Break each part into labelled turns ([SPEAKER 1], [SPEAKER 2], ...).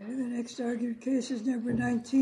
[SPEAKER 1] Okay, the next argued case is number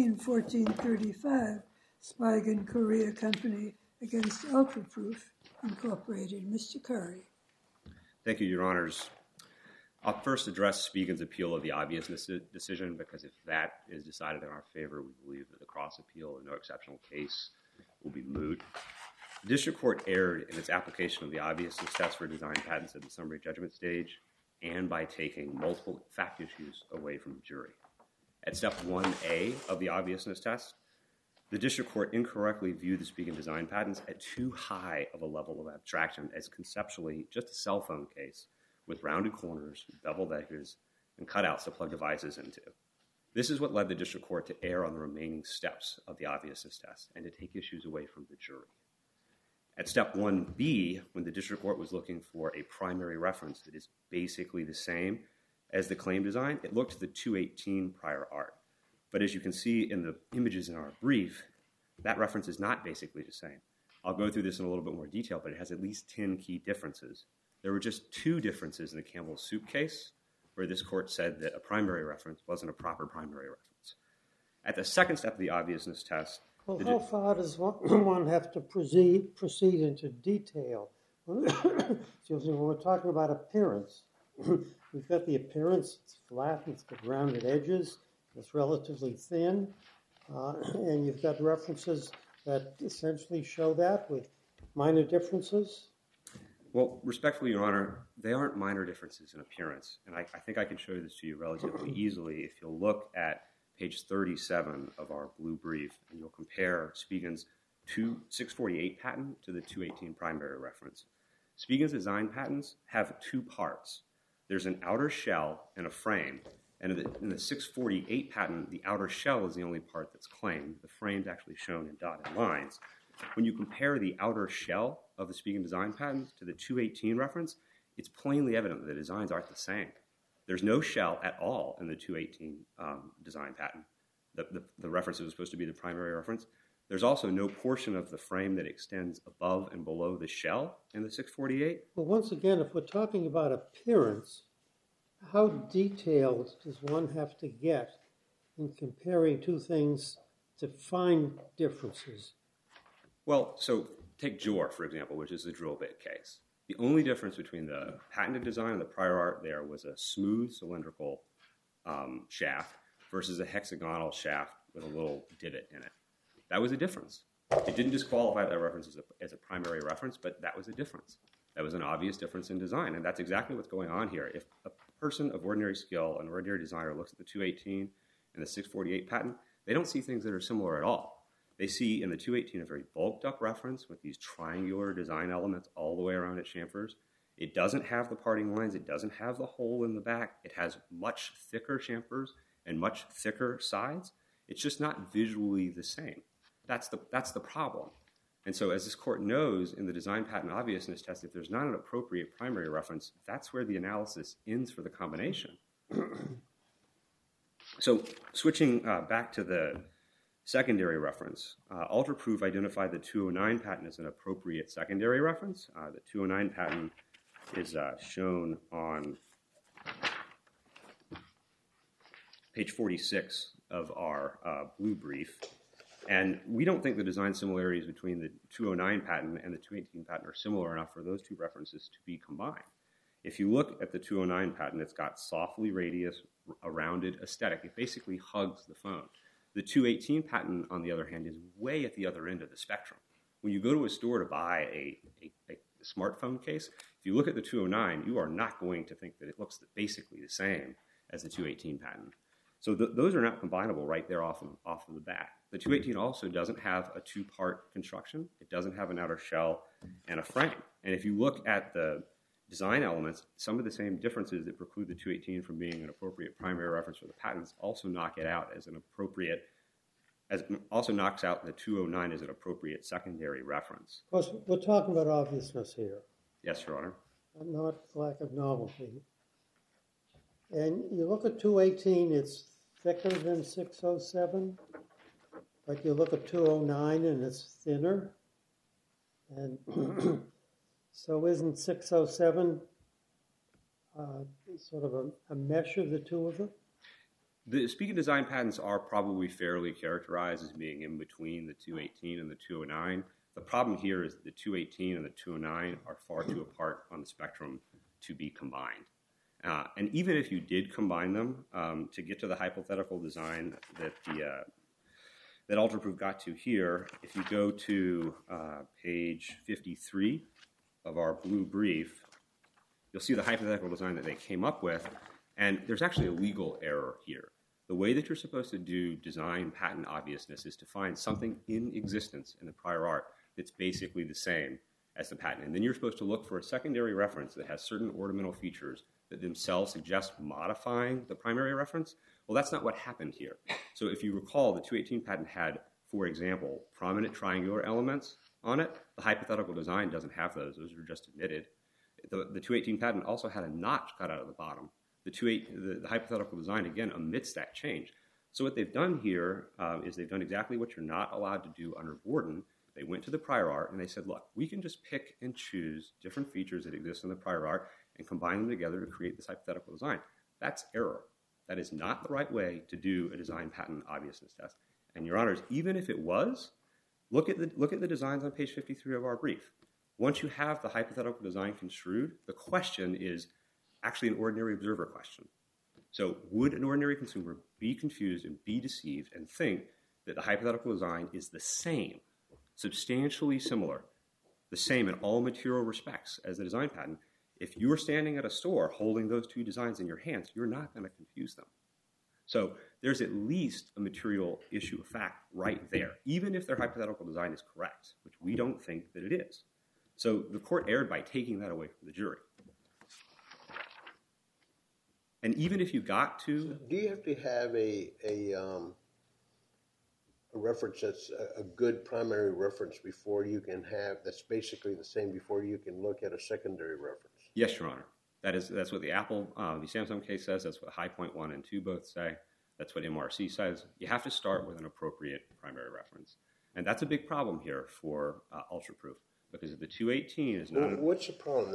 [SPEAKER 1] 19-1435, Spigen Korea Company against Ultraproof Incorporated. Mr. Curry.
[SPEAKER 2] Thank you, Your Honors. I'll first address Spigen's appeal of the obviousness decision, because if that is decided in our favor, we believe that the cross appeal in no exceptional case will be moot. The district court erred in its application of the obviousness test for design patents at the summary judgment stage and by taking multiple fact issues away from the jury. At step 1A of the obviousness test, the district court incorrectly viewed the Spigen design patents at too high of a level of abstraction as conceptually just a cell phone case with rounded corners, beveled edges, and cutouts to plug devices into. This is what led the district court to err on the remaining steps of the obviousness test and to take issues away from the jury. At step 1B, when the district court was looking for a primary reference that is basically the same as the claim design, it looked to the 218 prior art. But as you can see in the images in our brief, that reference is not basically the same. I'll go through this in a little bit more detail, but it has at least 10 key differences. There were just 2 differences in the Campbell's Soup case, where this court said that a primary reference wasn't a proper primary reference. At the second step of the obviousness test,
[SPEAKER 3] well, how far does one have to proceed into detail? Excuse me, when we're talking about appearance, we've got the appearance, it's flat, it's got rounded edges, it's relatively thin, and you've got references that essentially show that with minor differences.
[SPEAKER 2] Well, respectfully, Your Honor, they aren't minor differences in appearance, and I think I can show this to you relatively easily if you'll look at page 37 of our blue brief, and you'll compare Spigen's 648 patent to the 218 primary reference. Spigen's design patents have 2 parts. There's an outer shell and a frame, and in the 648 patent, the outer shell is the only part that's claimed. The frame's actually shown in dotted lines. When you compare the outer shell of the Spigen design patent to the 218 reference, it's plainly evident that the designs aren't the same. There's no shell at all in the 218 design patent. The reference is supposed to be the primary reference. There's also no portion of the frame that extends above and below the shell in the 648.
[SPEAKER 3] Well, once again, if we're talking about appearance, how detailed does one have to get in comparing 2 things to find differences?
[SPEAKER 2] Well, so take Jor, for example, which is the drill bit case. The only difference between the patented design and the prior art there was a smooth cylindrical shaft versus a hexagonal shaft with a little divot in it. That was a difference. It didn't disqualify that reference as a primary reference, but that was a difference. That was an obvious difference in design, and that's exactly what's going on here. If a person of ordinary skill, an ordinary designer, looks at the 218 and the 648 patent, they don't see things that are similar at all. They see in the 218 a very bulked up reference with these triangular design elements all the way around its chamfers. It doesn't have the parting lines. It doesn't have the hole in the back. It has much thicker chamfers and much thicker sides. It's just not visually the same. That's the problem. And so as this court knows in the design patent obviousness test, if there's not an appropriate primary reference, that's where the analysis ends for the combination. So switching back to the secondary reference, Ultraproof identified the 209 patent as an appropriate secondary reference. The 209 patent is shown on page 46 of our blue brief. And we don't think the design similarities between the 209 patent and the 218 patent are similar enough for those 2 references to be combined. If you look at the 209 patent, it's got softly radius, a rounded aesthetic. It basically hugs the phone. The 218 patent, on the other hand, is way at the other end of the spectrum. When you go to a store to buy a smartphone case, if you look at the 209, you are not going to think that it looks basically the same as the 218 patent. So those are not combinable right there off of the bat. The 218 also doesn't have a 2-part construction. It doesn't have an outer shell and a frame. And if you look at the design elements, some of the same differences that preclude the 218 from being an appropriate primary reference for the patents also knock it out as an appropriate, also knocks out the 209 as an appropriate secondary reference.
[SPEAKER 3] Of course, we're talking about obviousness here.
[SPEAKER 2] Yes, Your Honor.
[SPEAKER 3] Not lack of novelty. And you look at 218, it's thicker than 607, but you look at 209 and it's thinner. And so isn't 607 sort of a mesh of the 2 of them?
[SPEAKER 2] The Spigen design patents are probably fairly characterized as being in between the 218 and the 209. The problem here is that the 218 and the 209 are far too apart on the spectrum to be combined. And even if you did combine them, to get to the hypothetical design that UltraProof got to here, if you go to page 53 of our blue brief, you'll see the hypothetical design that they came up with, and there's actually a legal error here. The way that you're supposed to do design patent obviousness is to find something in existence in the prior art that's basically the same as the patent. And then you're supposed to look for a secondary reference that has certain ornamental features that themselves suggest modifying the primary reference. Well, that's not what happened here. So if you recall, the 218 patent had, for example, prominent triangular elements on it. The hypothetical design doesn't have those. Those are just omitted. The 218 patent also had a notch cut out of the bottom. The hypothetical design, again, omits that change. So what they've done here is they've done exactly what you're not allowed to do under Borden. They went to the prior art and they said, look, we can just pick and choose different features that exist in the prior art and combine them together to create this hypothetical design. That's error. That is not the right way to do a design patent obviousness test. And Your Honors, even if it was, look at the designs on page 53 of our brief. Once you have the hypothetical design construed, the question is actually an ordinary observer question. So would an ordinary consumer be confused and be deceived and think that the hypothetical design is the same, substantially similar, the same in all material respects as the design patent? If you're standing at a store holding those two designs in your hands, you're not going to confuse them. So there's at least a material issue of fact right there, even if their hypothetical design is correct, which we don't think that it is. So the court erred by taking that away from the jury. And even if you got to...
[SPEAKER 4] Do you have to have a reference that's a good primary reference before you can have, that's basically the same, before you can look at a secondary reference? Yes,
[SPEAKER 2] Your Honor. That's what the Apple v. Samsung case says. That's what High Point 1 and 2 both say. That's what MRC says. You have to start with an appropriate primary reference. And that's a big problem here for UltraProof, because if the 218 is not...
[SPEAKER 4] Well, what's the problem?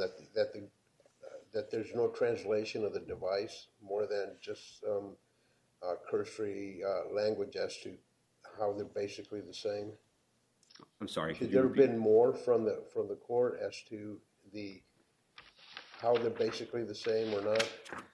[SPEAKER 4] That there's no translation of the device more than just cursory language as to how they're basically the same?
[SPEAKER 2] I'm sorry.
[SPEAKER 4] Should there have been more from the court as to how they're basically the same or not?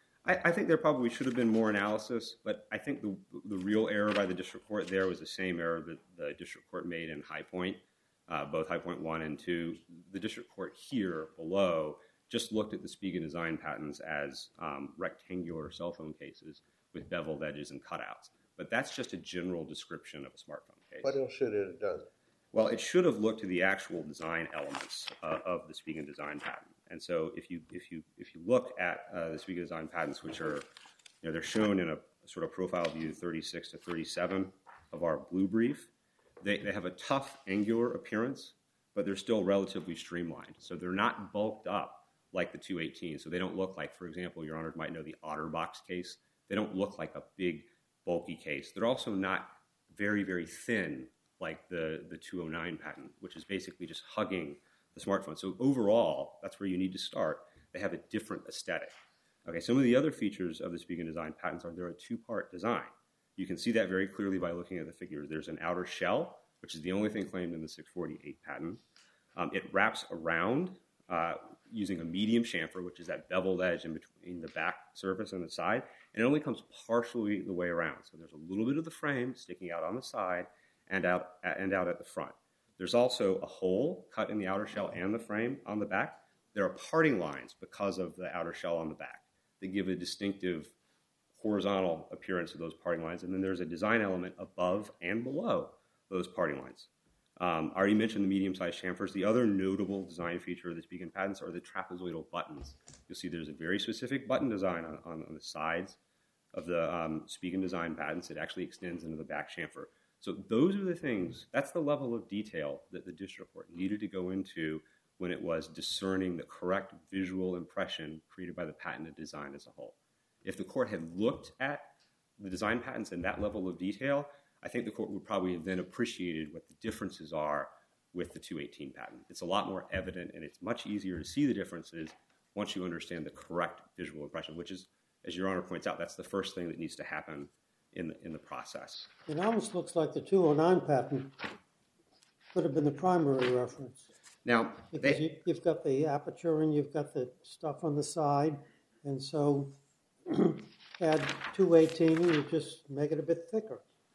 [SPEAKER 2] I think there probably should have been more analysis, but I think the real error by the district court there was the same error that the district court made in High Point, both High Point 1 and 2. The district court here below just looked at the Spigen design patents as rectangular cell phone cases with beveled edges and cutouts. But that's just a general description of a smartphone case.
[SPEAKER 4] What else should it have done?
[SPEAKER 2] Well, it should have looked at the actual design elements of the Spigen design patent. And so if you look at the Spigen design patents, which are, they're shown in a sort of profile view 36 to 37 of our blue brief, they have a tough angular appearance, but they're still relatively streamlined. So they're not bulked up like the 218. So they don't look like, for example, Your Honors might know the OtterBox case. They don't look like a big, bulky case. They're also not very, very thin like the 209 patent, which is basically just hugging the smartphone. So overall, that's where you need to start. They have a different aesthetic. Okay, some of the other features of the Spigen design patents are they're a two-part design. You can see that very clearly by looking at the figures. There's an outer shell, which is the only thing claimed in the 648 patent. It wraps around using a medium chamfer, which is that beveled edge in between the back surface and the side, and it only comes partially the way around. So there's a little bit of the frame sticking out on the side and out at the front. There's also a hole cut in the outer shell and the frame on the back. There are parting lines because of the outer shell on the back that give a distinctive horizontal appearance of those parting lines. And then there's a design element above and below those parting lines. I already mentioned the medium-sized chamfers. The other notable design feature of the Spigen patents are the trapezoidal buttons. You'll see there's a very specific button design on the sides of the Spigen design patents. It actually extends into the back chamfer. So those are the things, that's the level of detail that the district court needed to go into when it was discerning the correct visual impression created by the patented design as a whole. If the court had looked at the design patents in that level of detail, I think the court would probably have then appreciated what the differences are with the 218 patent. It's a lot more evident, and it's much easier to see the differences once you understand the correct visual impression, which is, as Your Honor points out, that's the first thing that needs to happen in the process.
[SPEAKER 3] It almost looks like the 209 patent could have been the primary reference.
[SPEAKER 2] Now,
[SPEAKER 3] Because you've got the aperture and you've got the stuff on the side, and so add 218 and you just make it a bit thicker.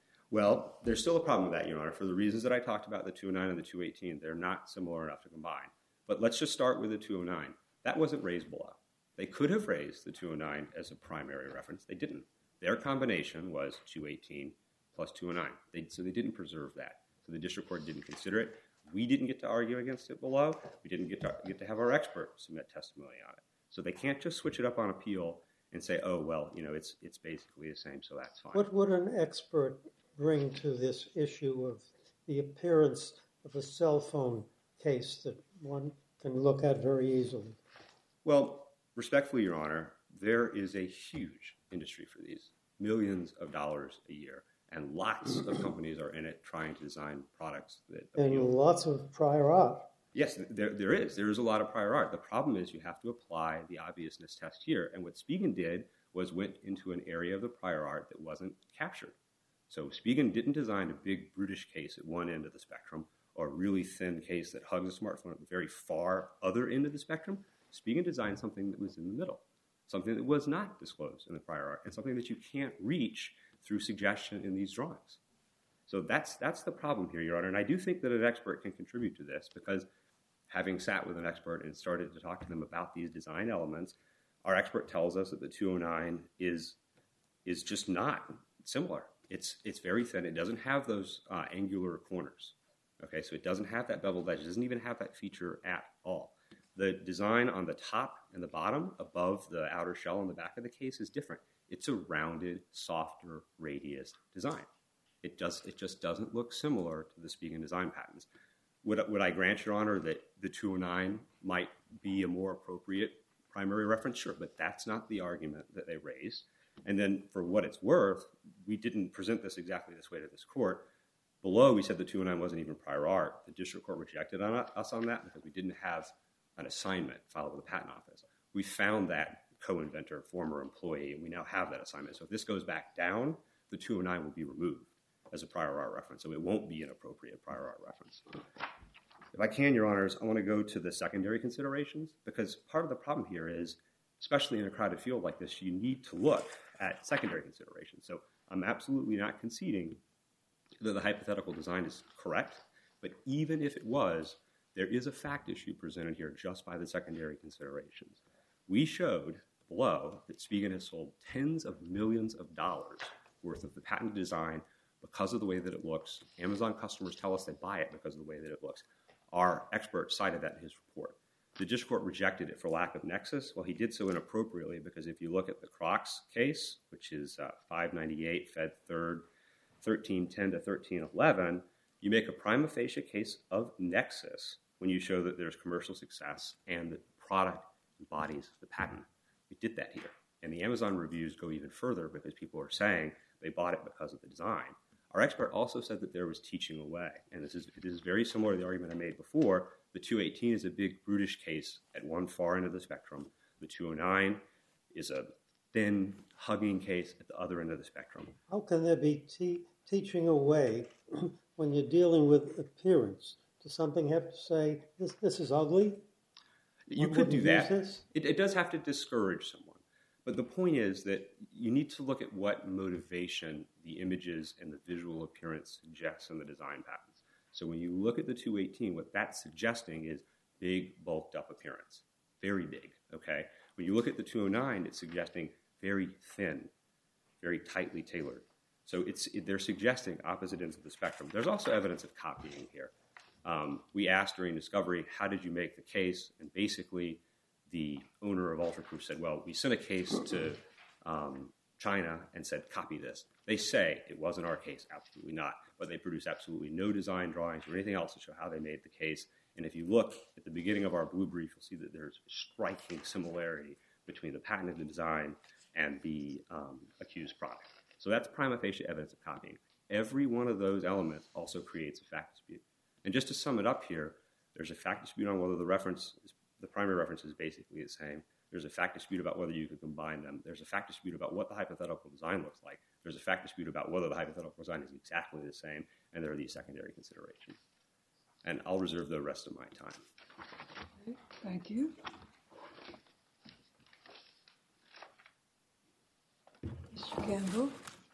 [SPEAKER 2] well, there's still a problem with that, Your Honor. For the reasons that I talked about, the 209 and the 218, they're not similar enough to combine. But let's just start with the 209. That wasn't raised below. They could have raised the 209 as a primary reference. They didn't. Their combination was 218 plus 209. So they didn't preserve that. So the district court didn't consider it. We didn't get to argue against it below. We didn't get to have our expert submit testimony on it. So they can't just switch it up on appeal and say, oh, well, it's basically the same, so that's fine.
[SPEAKER 3] What would an expert bring to this issue of the appearance of a cell phone case that one can look at very easily?
[SPEAKER 2] Well, respectfully, Your Honor, there is a huge industry for these, millions of dollars a year, and lots of companies are in it trying to design products that appeal.
[SPEAKER 3] And lots of prior art.
[SPEAKER 2] Yes, there is. There is a lot of prior art. The problem is you have to apply the obviousness test here. And what Spigen did was went into an area of the prior art that wasn't captured. So Spigen didn't design a big brutish case at one end of the spectrum or a really thin case that hugs a smartphone at the very far other end of the spectrum. Spigen designed something that was in the middle, something that was not disclosed in the prior art, and something that you can't reach through suggestion in these drawings. So that's the problem here, Your Honor. And I do think that an expert can contribute to this because having sat with an expert and started to talk to them about these design elements, our expert tells us that the 209 is just not similar. It's very thin. It doesn't have those angular corners. Okay, so it doesn't have that beveled edge. It doesn't even have that feature at all. The design on the top and the bottom above the outer shell on the back of the case is different. It's a rounded, softer radius design. It just doesn't look similar to the Spigen design patents. Would I grant, Your Honor, that the 209 might be a more appropriate primary reference? Sure, but that's not the argument that they raised. And then for what it's worth, we didn't present this exactly this way to this court. Below, we said the 209 wasn't even prior art. The district court rejected us on that because we didn't have an assignment filed with the patent office. We found that co-inventor, former employee, and we now have that assignment. So if this goes back down, the 209 will be removed as a prior art reference. So it won't be an appropriate prior art reference. If I can, Your Honors, I want to go to the secondary considerations because part of the problem here is, especially in a crowded field like this, you need to look at secondary considerations. So I'm absolutely not conceding that the hypothetical design is correct, but even if it was, there is a fact issue presented here just by the secondary considerations. We showed below that Spigen has sold tens of millions of dollars worth of the patented design because of the way that it looks. Amazon customers tell us they buy it because of the way that it looks. Our expert cited that in his report. The district court rejected it for lack of nexus. Well, he did so inappropriately because if you look at the Crocs case, which is 598 Fed 3rd, 1310 to 1311, you make a prima facie case of nexus when you show that there's commercial success and the product embodies the patent. We did that here. And the Amazon reviews go even further because people are saying they bought it because of the design. Our expert also said that there was teaching away. And this is very similar to the argument I made before. The 218 is a big brutish case at one far end of the spectrum. The 209 is a thin, hugging case at the other end of the spectrum.
[SPEAKER 3] How can there be teaching away when you're dealing with appearance? Does something have to say, this is ugly?
[SPEAKER 2] You could do that. It does have to discourage someone. But the point is that you need to look at what motivation the images and the visual appearance suggests in the design patents. So when you look at the 218, what that's suggesting is big, bulked up appearance. Very big, okay? When you look at the 209, it's suggesting very thin, very tightly tailored. So they're suggesting opposite ends of the spectrum. There's also evidence of copying here. We asked during discovery, how did you make the case? And basically, the owner of UltraProof said, well, we sent a case to China and said, copy this. They say it wasn't our case, absolutely not. But they produced absolutely no design drawings or anything else to show how they made the case. And if you look at the beginning of our blue brief, you'll see that there's striking similarity between the patented design and the accused product. So that's prima facie evidence of copying. Every one of those elements also creates a fact dispute. And just to sum it up here, there's a fact dispute on whether the primary reference is basically the same. There's a fact dispute about whether you could combine them. There's a fact dispute about what the hypothetical design looks like. There's a fact dispute about whether the hypothetical design is exactly the same, and there are these secondary considerations. And I'll reserve the rest of my time.
[SPEAKER 1] Okay, thank you. Mr. Gamble.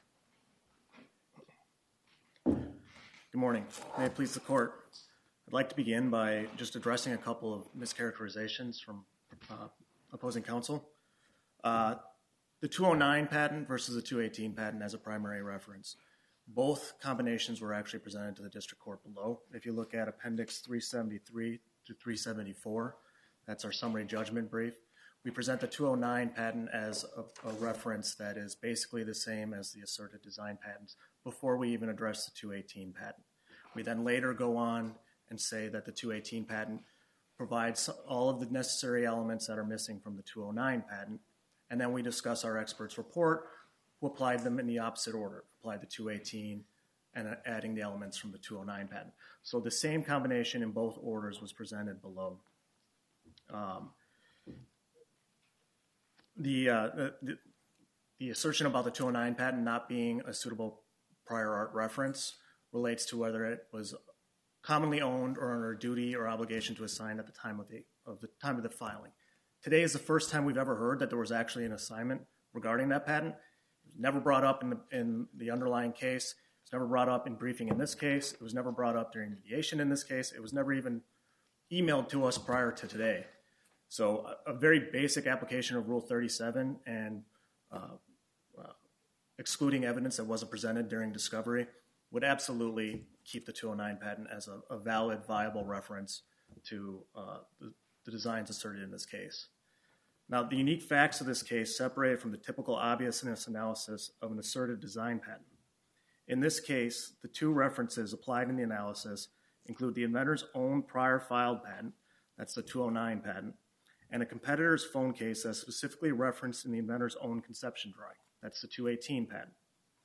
[SPEAKER 5] Good morning. May it please the court. I'd like to begin by just addressing a couple of mischaracterizations from opposing counsel. The 209 patent versus the 218 patent as a primary reference. Both combinations were actually presented to the district court below. If you look at Appendix 373 to 374, that's our summary judgment brief. We present the 209 patent as a reference that is basically the same as the asserted design patents before we even address the 218 patent. We then later go on and say that the 218 patent provides all of the necessary elements that are missing from the 209 patent, and then we discuss our expert's report, who applied them in the opposite order, applied the 218 and adding the elements from the 209 patent. So the same combination in both orders was presented below. The assertion about the 209 patent not being a suitable prior art reference relates to whether it was commonly owned or under duty or obligation to assign at the time of the filing. Today is the first time we've ever heard that there was actually an assignment regarding that patent. It was never brought up in the underlying case. It was never brought up in briefing in this case. It was never brought up during mediation in this case. It was never even emailed to us prior to today. So a very basic application of Rule 37 and excluding evidence that wasn't presented during discovery would absolutely keep the 209 patent as a valid, viable reference to the designs asserted in this case. Now, the unique facts of this case separate from the typical obviousness analysis of an asserted design patent. In this case, the two references applied in the analysis include the inventor's own prior filed patent, that's the 209 patent, and a competitor's phone case that's specifically referenced in the inventor's own conception drawing, that's the 218 patent.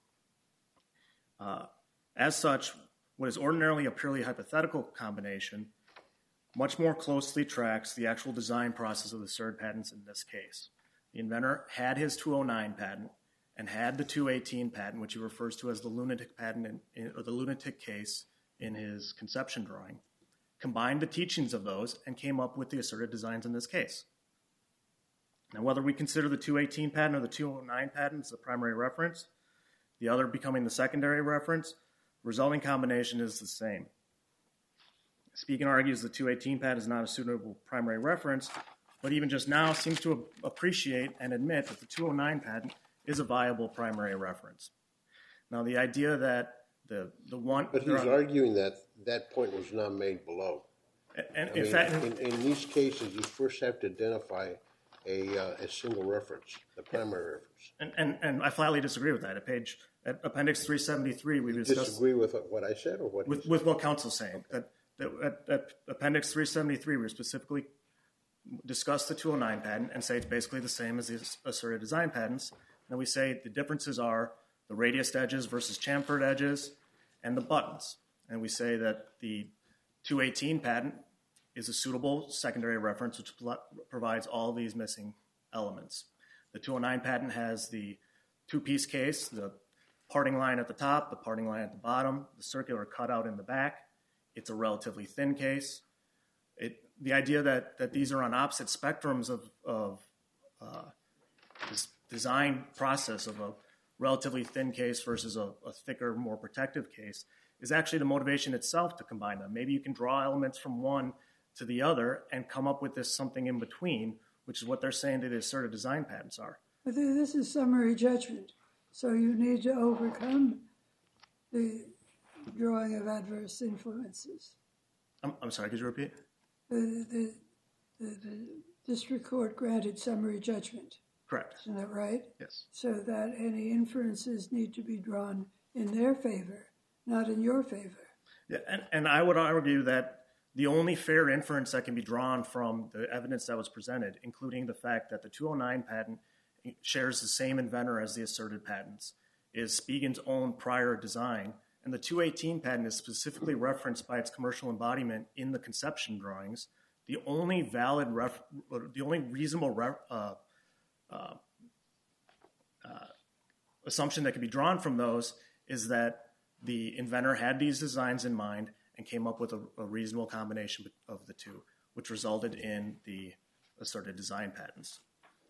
[SPEAKER 5] As such, what is ordinarily a purely hypothetical combination much more closely tracks the actual design process of the asserted patents in this case. The inventor had his 209 patent and had the 218 patent, which he refers to as the lunatic patent or the lunatic case in his conception drawing, combined the teachings of those and came up with the asserted designs in this case. Now, whether we consider the 218 patent or the 209 patent as the primary reference, the other becoming the secondary reference, the resulting combination is the same. Spigen argues the 218 patent is not a suitable primary reference, but even just now seems to appreciate and admit that the 209 patent is a viable primary reference. Now, the idea that the one...
[SPEAKER 4] But he's arguing that that point was not made below.
[SPEAKER 5] And
[SPEAKER 4] in fact, in these cases, you first have to identify a single reference, the primary reference.
[SPEAKER 5] And I flatly disagree with that. At Appendix 373, we discussed...
[SPEAKER 4] Disagree with what I said or what...
[SPEAKER 5] With what counsel's saying. At Appendix 373, we specifically discuss the 209 patent and say it's basically the same as the asserted design patents. And we say the differences are the radius edges versus chamfered edges and the buttons. And we say that the 218 patent is a suitable secondary reference which provides all these missing elements. The 209 patent has the two-piece case, the parting line at the top, the parting line at the bottom, the circular cutout in the back. It's a relatively thin case. The idea that these are on opposite spectrums of this design process of a relatively thin case versus a thicker, more protective case is actually the motivation itself to combine them. Maybe you can draw elements from one to the other and come up with this something in between, which is what they're saying that the asserted design patents are.
[SPEAKER 1] But this is summary judgment, so you need to overcome the drawing of adverse influences.
[SPEAKER 5] I'm sorry, could you repeat?
[SPEAKER 1] The district court granted summary judgment.
[SPEAKER 5] Correct.
[SPEAKER 1] Isn't that right?
[SPEAKER 5] Yes.
[SPEAKER 1] So that any inferences need to be drawn in their favor, not in your favor.
[SPEAKER 5] Yeah, and I would argue that the only fair inference that can be drawn from the evidence that was presented, including the fact that the 209 patent shares the same inventor as the asserted patents, is Spigen's own prior design. And the 218 patent is specifically referenced by its commercial embodiment in the conception drawings the only valid, the only reasonable assumption that can be drawn from those is that the inventor had these designs in mind and came up with a reasonable combination of the two, which resulted in the asserted design patents.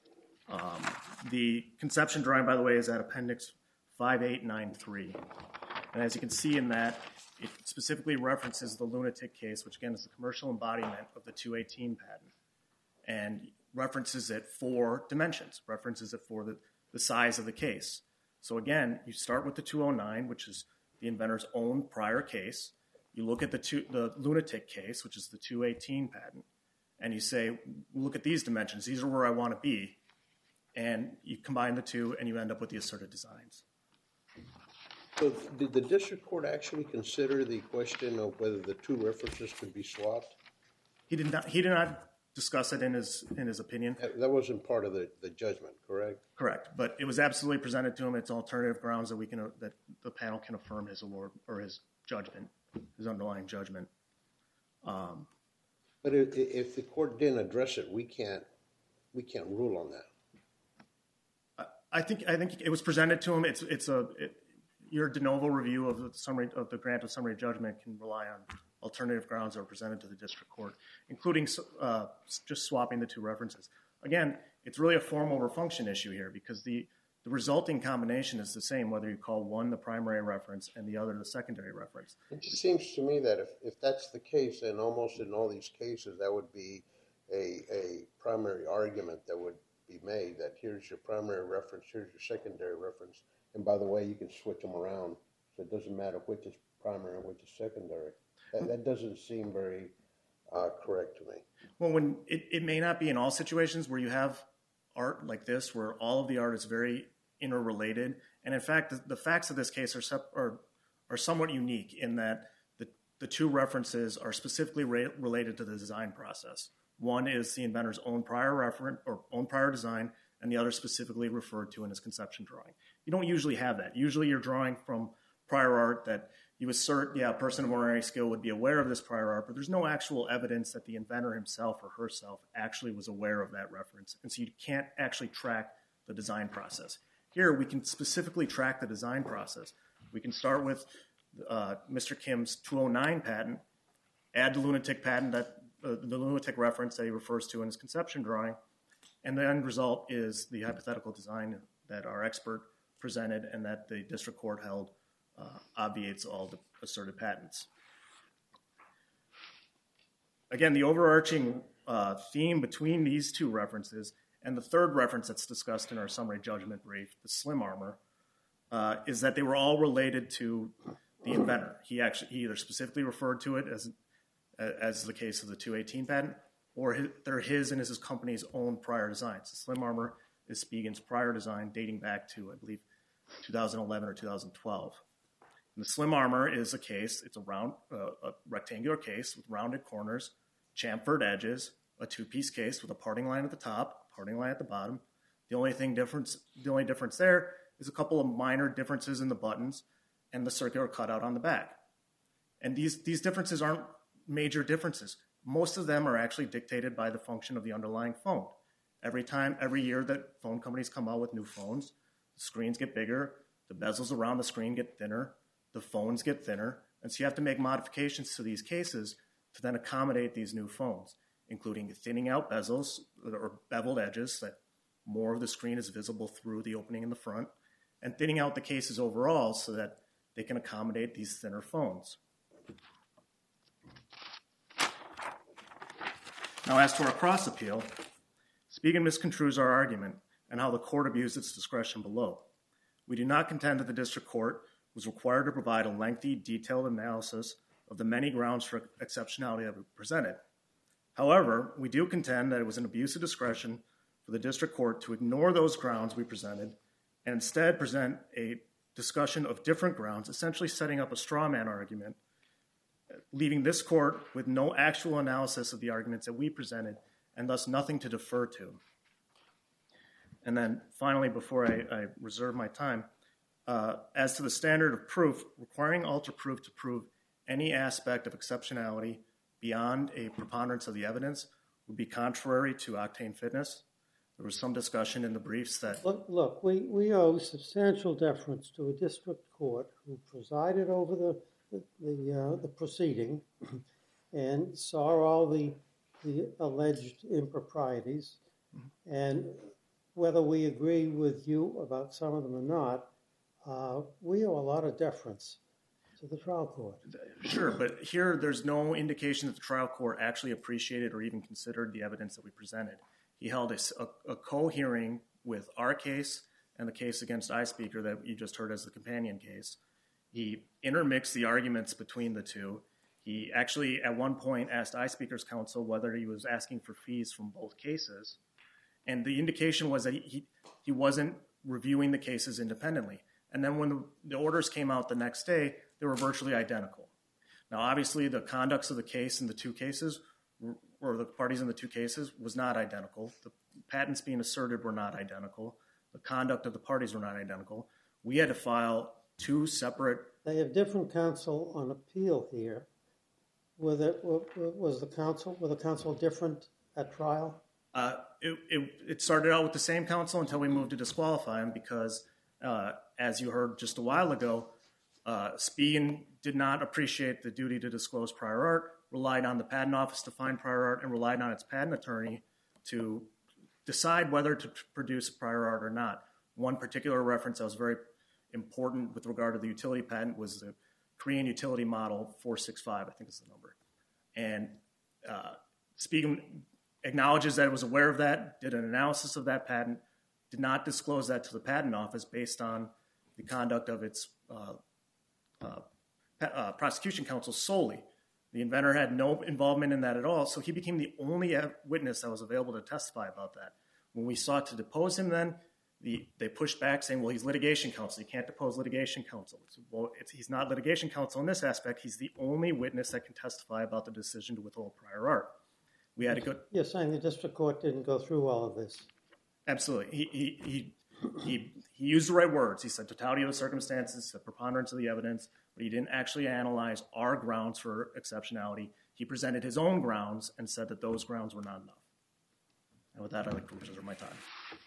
[SPEAKER 5] The conception drawing, by the way, is at Appendix 5893. And as you can see in that, it specifically references the Lunatic case, which again is the commercial embodiment of the 218 patent, and references it for dimensions, references it for the size of the case. So again, you start with the 209, which is the inventor's own prior case. You look at the Lunatic case, which is the 218 patent, and you say, look at these dimensions. These are where I want to be. And you combine the two, and you end up with the asserted designs.
[SPEAKER 4] So did the district court actually consider the question of whether the two references could be swapped?
[SPEAKER 5] He did not discuss it in his opinion.
[SPEAKER 4] That wasn't part of the judgment, correct?
[SPEAKER 5] Correct, but it was absolutely presented to him. It's alternative grounds that the panel can affirm his award or his judgment, his underlying judgment.
[SPEAKER 4] But if the court didn't address it, we can't rule on that.
[SPEAKER 5] I think it was presented to him. Your de novo review of the grant of summary judgment can rely on alternative grounds that are presented to the district court, including just swapping the two references. Again, it's really a form over function issue here because the resulting combination is the same whether you call one the primary reference and the other the secondary reference.
[SPEAKER 4] It just seems to me that if that's the case, then almost in all these cases that would be a primary argument that would be made, that here's your primary reference, here's your secondary reference, and by the way, you can switch them around, so it doesn't matter which is primary and which is secondary. That doesn't seem very correct to me.
[SPEAKER 5] Well, it may not be in all situations where you have art like this, where all of the art is very interrelated, and in fact, the facts of this case are somewhat unique in that the two references are specifically related to the design process. One is the inventor's own prior reference or own prior design, and the other specifically referred to in his conception drawing. You don't usually have that. Usually you're drawing from prior art that you assert, a person of ordinary skill would be aware of this prior art, but there's no actual evidence that the inventor himself or herself actually was aware of that reference. And so you can't actually track the design process. Here we can specifically track the design process. We can start with Mr. Kim's 209 patent, add the Lunatic patent, the Lunatic reference that he refers to in his conception drawing, and the end result is the hypothetical design that our expert presented and that the district court held obviates all the asserted patents. Again, the overarching theme between these two references and the third reference that's discussed in our summary judgment brief, the Slim Armor, is that they were all related to the inventor. He either specifically referred to it as the case of the 218 patent, or they're his and his company's own prior designs. The Slim Armor is Spiegel's prior design dating back to, I believe, 2011 or 2012. And the Slim Armor is a case, it's a rectangular case with rounded corners, chamfered edges, a two-piece case with a parting line at the top, parting line at the bottom. The only difference there is a couple of minor differences in the buttons and the circular cutout on the back. And these differences aren't major differences. Most of them are actually dictated by the function of the underlying phone. Every year that phone companies come out with new phones, the screens get bigger, the bezels around the screen get thinner, the phones get thinner, and so you have to make modifications to these cases to then accommodate these new phones, including thinning out bezels or beveled edges so that more of the screen is visible through the opening in the front, and thinning out the cases overall so that they can accommodate these thinner phones. Now, as to our cross appeal, Spiegel misconstrues our argument and how the court abused its discretion below. We do not contend that the district court was required to provide a lengthy, detailed analysis of the many grounds for exceptionality that we presented. However, we do contend that it was an abuse of discretion for the district court to ignore those grounds we presented and instead present a discussion of different grounds, essentially setting up a straw man argument, leaving this court with no actual analysis of the arguments that we presented and thus nothing to defer to. And then finally, before I reserve my time, as to the standard of proof, requiring alter proof to prove any aspect of exceptionality beyond a preponderance of the evidence would be contrary to Octane Fitness. There was some discussion in the briefs that...
[SPEAKER 3] Look, we owe substantial deference to a district court who presided over the proceeding and saw all the alleged improprieties. And whether we agree with you about some of them or not, we owe a lot of deference to the trial court.
[SPEAKER 5] Sure, but here there's no indication that the trial court actually appreciated or even considered the evidence that we presented. He held a co-hearing with our case and the case against iSpeaker that you just heard as the companion case. He intermixed the arguments between the two. He actually, at one point, asked iSpeaker's counsel whether he was asking for fees from both cases. And the indication was that he wasn't reviewing the cases independently. And then when the orders came out the next day, they were virtually identical. Now, obviously, the conducts of the case in the two cases, or the parties in the two cases, was not identical. The patents being asserted were not identical. The conduct of the parties were not identical. We had to file two separate...
[SPEAKER 3] They have different counsel on appeal here. Were the counsel different at trial?
[SPEAKER 5] It started out with the same counsel until we moved to disqualify him because, as you heard just a while ago, Spigen did not appreciate the duty to disclose prior art, relied on the patent office to find prior art, and relied on its patent attorney to decide whether to produce prior art or not. One particular reference that was very important with regard to the utility patent was the Korean utility model 465, I think is the number. And Spigen acknowledges that it was aware of that, did an analysis of that patent, did not disclose that to the patent office based on the conduct of its prosecution counsel solely. The inventor had no involvement in that at all, so he became the only witness that was available to testify about that. When we sought to depose him then, they pushed back saying, well, he's litigation counsel. You can't depose litigation counsel. Well, he's not litigation counsel in this aspect. He's the only witness that can testify about the decision to withhold prior art. We had to go...
[SPEAKER 3] You're saying the district court didn't go through all of this?
[SPEAKER 5] Absolutely. He used the right words. He said totality of the circumstances, the preponderance of the evidence, but he didn't actually analyze our grounds for exceptionality. He presented his own grounds and said that those grounds were not enough. And with that, I'd like to reserve my time.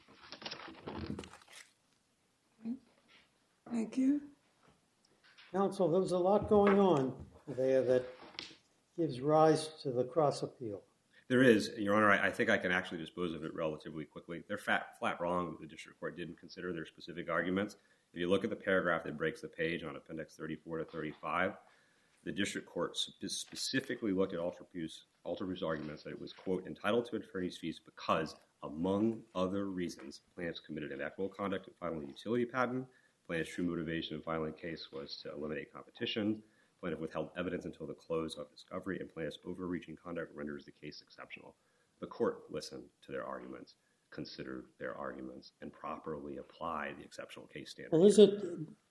[SPEAKER 1] Thank you.
[SPEAKER 3] Counsel, there was a lot going on there that gives rise to the cross appeal.
[SPEAKER 2] There is, Your Honor. I think I can actually dispose of it relatively quickly. They're flat wrong. The district court didn't consider their specific arguments. If you look at the paragraph that breaks the page on Appendix 34 to 35, the district court specifically looked at Alterview's arguments that it was, quote, entitled to attorney's fees because, among other reasons, plaintiffs committed inequitable conduct in filing a utility patent. Plaintiff's true motivation in filing a case was to eliminate competition. Plaintiff withheld evidence until the close of discovery, and plaintiff's overreaching conduct renders the case exceptional. The court listened to their arguments, considered their arguments, and properly applied the exceptional case standard.
[SPEAKER 3] Well, is it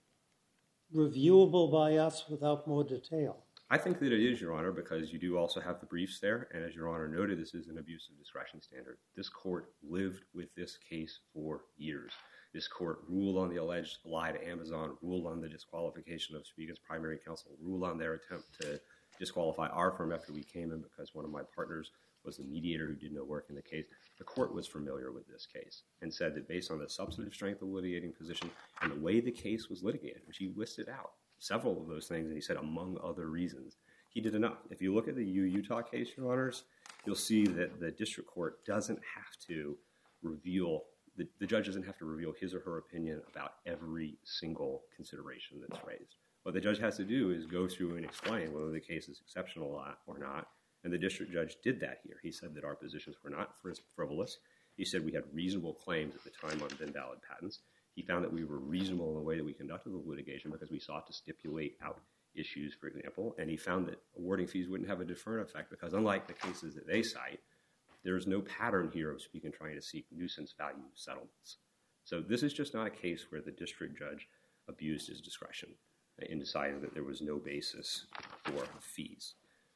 [SPEAKER 3] reviewable by us without more detail?
[SPEAKER 2] I think that it is, Your Honor, because you do also have the briefs there, and as Your Honor noted, this is an abuse of discretion standard. This court lived with this case for years. This court ruled on the alleged lie to Amazon, ruled on the disqualification of Spigen's primary counsel, ruled on their attempt to disqualify our firm after we came in because one of my partners was the mediator who did no work in the case. The court was familiar with this case and said that based on the substantive strength of the litigating position and the way the case was litigated, which he listed out several of those things, and he said among other reasons, he did enough. If you look at the Utah case, Your Honors, you'll see that the district court doesn't have to reveal, the judge doesn't have to reveal his or her opinion about every single consideration that's raised. What the judge has to do is go through and explain whether the case is exceptional or not, and the district judge did that here. He said that our positions were not frivolous. He said we had reasonable claims at the time on invalid patents. He found that we were reasonable in the way that we conducted the litigation because we sought to stipulate out issues, for example, and he found that awarding fees wouldn't have a deferred effect because unlike the cases that they cite, there is no pattern here of Spigen trying to seek nuisance value settlements. So this is just not a case where the district judge abused his discretion in deciding that there was no basis for fees.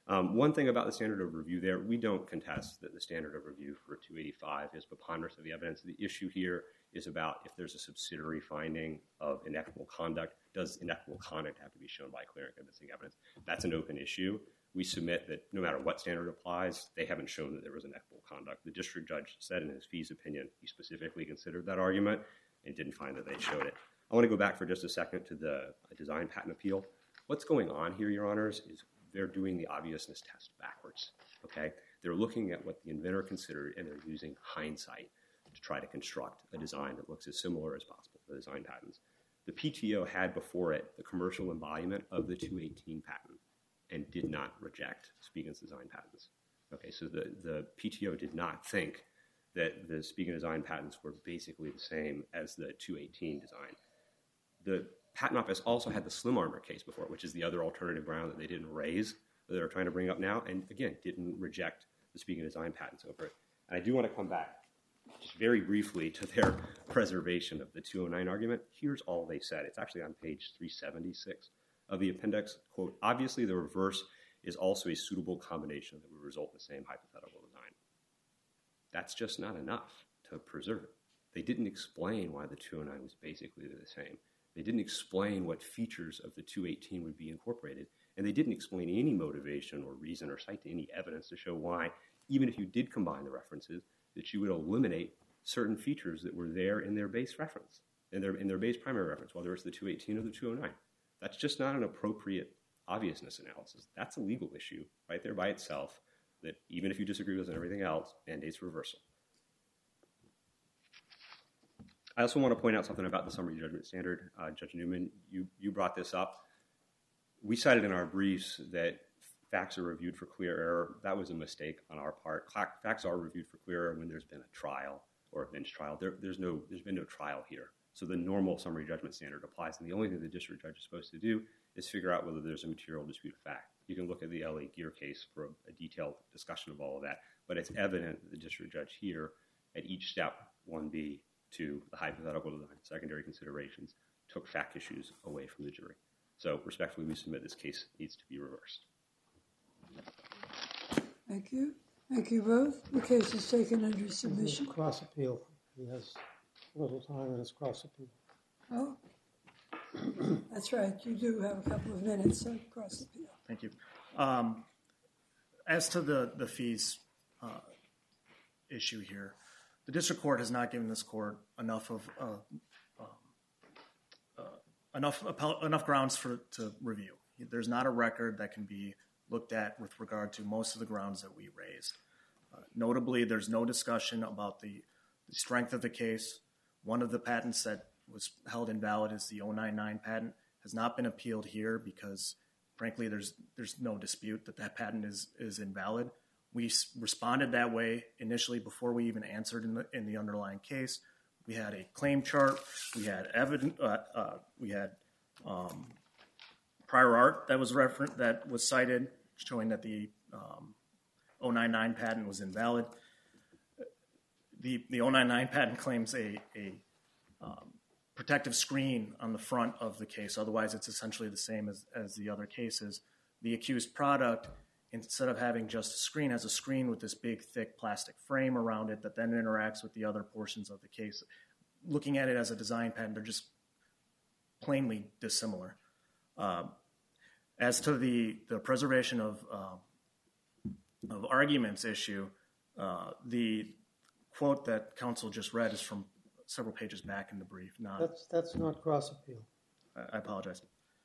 [SPEAKER 2] One thing about the standard of review there, we don't contest that the standard of review for 285 is preponderance of the evidence. The issue here is about if there's a subsidiary finding of inequitable conduct, does inequitable conduct have to be shown by clear and convincing evidence? That's an open issue. We submit that no matter what standard applies, they haven't shown that there was inequitable conduct. The district judge said in his fees opinion, he specifically considered that argument and didn't find that they showed it. I want to go back for just a second to the design patent appeal. What's going on here, Your Honors, is they're doing the obviousness test backwards, okay? They're looking at what the inventor considered, and they're using hindsight to try to construct a design that looks as similar as possible to the design patents. The PTO had before it the commercial embodiment of the 218 patent and did not reject Spiegel's design patents. Okay, so the PTO did not think that the Spiegel design patents were basically the same as the 218 design. The Patent Office also had the Slim Armor case before, which is the other alternative ground that they didn't raise, that they're trying to bring up now, and again, didn't reject the Spiegel design patents over it. And I do want to come back just very briefly to their preservation of the 209 argument. Here's all they said. It's actually on page 376 of the appendix. Quote, obviously the reverse is also a suitable combination that would result in the same hypothetical design. That's just not enough to preserve it. They didn't explain why the 209 was basically the same. They didn't explain what features of the 218 would be incorporated, and they didn't explain any motivation or reason or cite any evidence to show why, even if you did combine the references, that you would eliminate certain features that were there in their base reference, in their base primary reference, whether it's the 218 or the 209. That's just not an appropriate obviousness analysis. That's a legal issue right there by itself that even if you disagree with everything else, mandates reversal. I also want to point out something about the summary judgment standard. Judge Newman, you brought this up. We cited in our briefs that facts are reviewed for clear error. That was a mistake on our part. Facts are reviewed for clear error when there's been a trial or a bench trial. There's been no trial here. So the normal summary judgment standard applies, and the only thing the district judge is supposed to do is figure out whether there's a material dispute of fact. You can look at the LA Gear case for a detailed discussion of all of that, but it's evident that the district judge here at each step, 1B, to the hypothetical design, secondary considerations, took fact issues away from the jury. So respectfully, we submit this case needs to be reversed.
[SPEAKER 1] Thank you. Thank you both. The case is taken under submission.
[SPEAKER 3] Cross appeal. He has little time in his cross appeal.
[SPEAKER 1] Oh, that's right. You do have a couple of minutes on cross appeal.
[SPEAKER 5] Thank you. As to the fees issue here, the district court has not given this court enough grounds to review. There's not a record that can be looked at with regard to most of the grounds that we raised. Notably, there's no discussion about the strength of the case. One of the patents that was held invalid is the 099 patent. Has not been appealed here because, frankly, there's no dispute that patent is invalid. We responded that way initially before we even answered in the underlying case. We had a claim chart. We had evidence. We had prior art that was cited, showing that the 099 patent was invalid. The 099 patent claims a protective screen on the front of the case. Otherwise, it's essentially the same as the other cases. The accused product, instead of having just a screen, has a screen with this big, thick plastic frame around it that then interacts with the other portions of the case. Looking at it as a design patent, they're just plainly dissimilar. As to the preservation of arguments issue, the quote that counsel just read is from several pages back in the brief.
[SPEAKER 3] That's not cross appeal.
[SPEAKER 5] I apologize.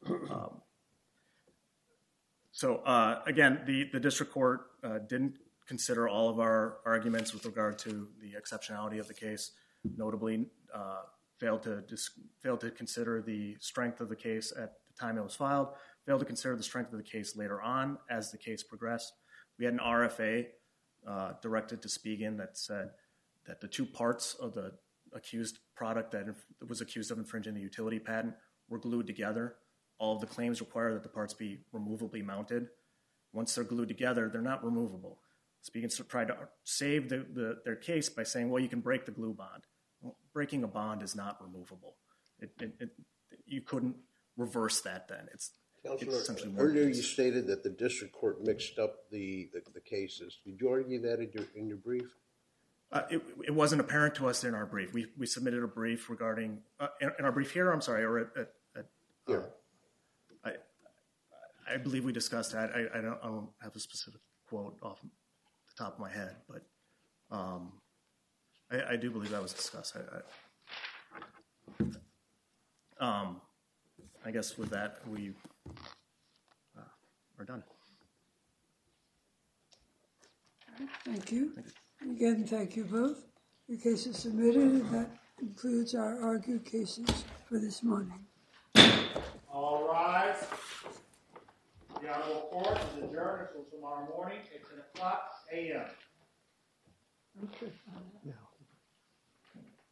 [SPEAKER 5] So again, the district court didn't consider all of our arguments with regard to the exceptionality of the case. Notably, failed to consider the strength of the case at the time it was filed. Failed to consider the strength of the case later on as the case progressed. We had an RFA directed to Spigen that said that the two parts of the accused product that was accused of infringing the utility patent were glued together. All of the claims require that the parts be removably mounted. Once they're glued together, they're not removable. Spigen tried to save their case by saying, well, you can break the glue bond. Well, breaking a bond is not removable. You couldn't reverse that then.
[SPEAKER 4] Counselor,
[SPEAKER 5] it's essentially one
[SPEAKER 4] earlier
[SPEAKER 5] case.
[SPEAKER 4] you stated that the district court mixed up the cases. Did you argue that in your brief?
[SPEAKER 5] It wasn't apparent to us in our brief. We submitted a brief regarding in our brief here. I'm sorry, or
[SPEAKER 4] Here.
[SPEAKER 5] I believe we discussed that. I don't have a specific quote off the top of my head, but I do believe that was discussed. I guess with that we are done.
[SPEAKER 1] Thank you. Again, thank you both. Your case is submitted, and that concludes our argued cases for this morning.
[SPEAKER 6] All rise. The Honorable Court is adjourned until tomorrow morning at 10 o'clock a.m.
[SPEAKER 1] Okay.
[SPEAKER 3] Now.